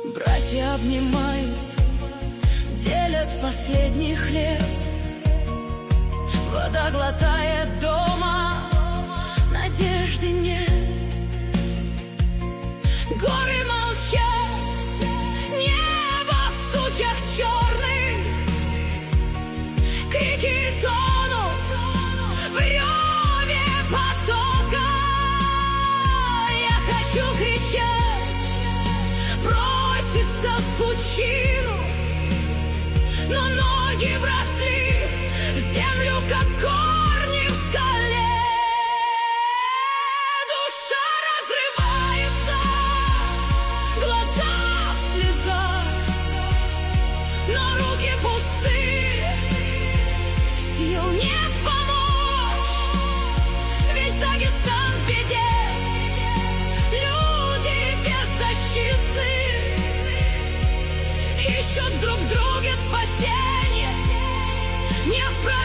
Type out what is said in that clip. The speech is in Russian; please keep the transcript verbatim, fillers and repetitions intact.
Братья обнимают, делят последний хлеб. Вода глотает дома, надежды нет. Горы молчат, небо в тучах черных, крики тонут в реве потока. Я хочу кричать, броситься в пучину, но ноги вросли в землю, как корни в скале. Душа разрывается, глаза в слезах, но руки пусты, сил нет помочь. Весь Дагестан в беде, люди беззащитны, ищут друг в друге спасение, не в